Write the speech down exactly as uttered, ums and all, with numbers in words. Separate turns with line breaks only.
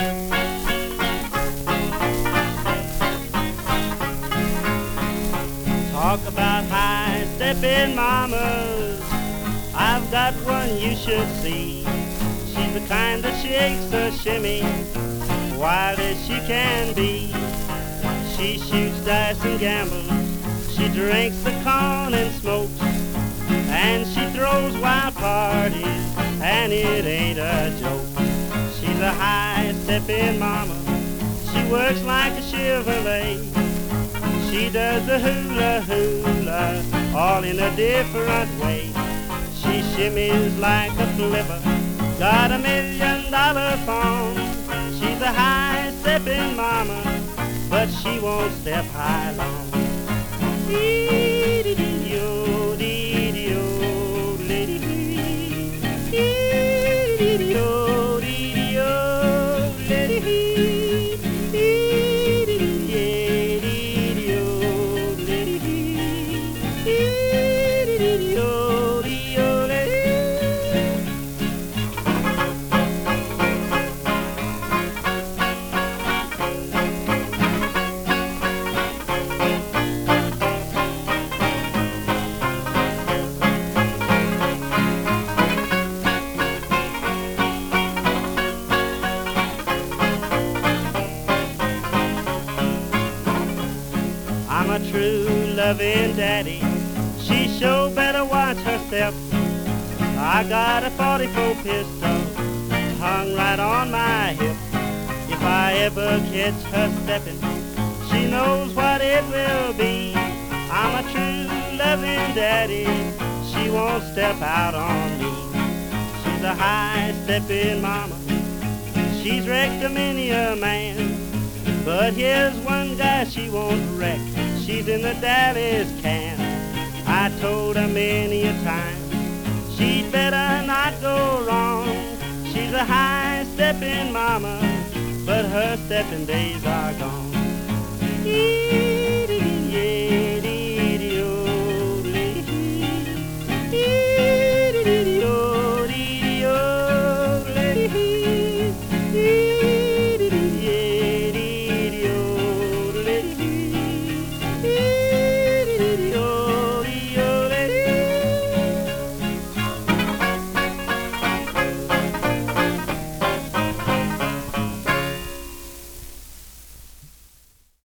Talk about high-stepping mamas, I've got one you should see. She's the kind that shakes a shimmy, wild as she can be. She shoots dice and gambles, she drinks the corn and smokes, and she throws wild parties, and it ain't a joke. She's a high-stepping mama, she works like a Chevrolet. She does the hula hula, all in a different way. She shimmies like a flipper, got a million dollar phone. She's a high-stepping mama, but she won't step high long. Dee-dee-dee-dee-o, dee-dee-o, lady-dee. Dee-dee-dee-o, dee-dee-o, lady-dee. Dee-dee-dee, dee-dee-o, lady-dee. Dee-dee-dee-o, dee-o, lady. I'm a true loving daddy, she sure better watch her step. I got a forty-four pistol hung right on my hip. If I ever catch her stepping, she knows what it will be. I'm a true loving daddy, she won't step out on me. She's a high-stepping mama, she's wrecked a many a man. But here's one guy she won't wreck, she's in the Dallas can. I told her many a time, she'd better not go wrong. She's a high-stepping mama, but her stepping days are gone. Dee-dee-dee-o,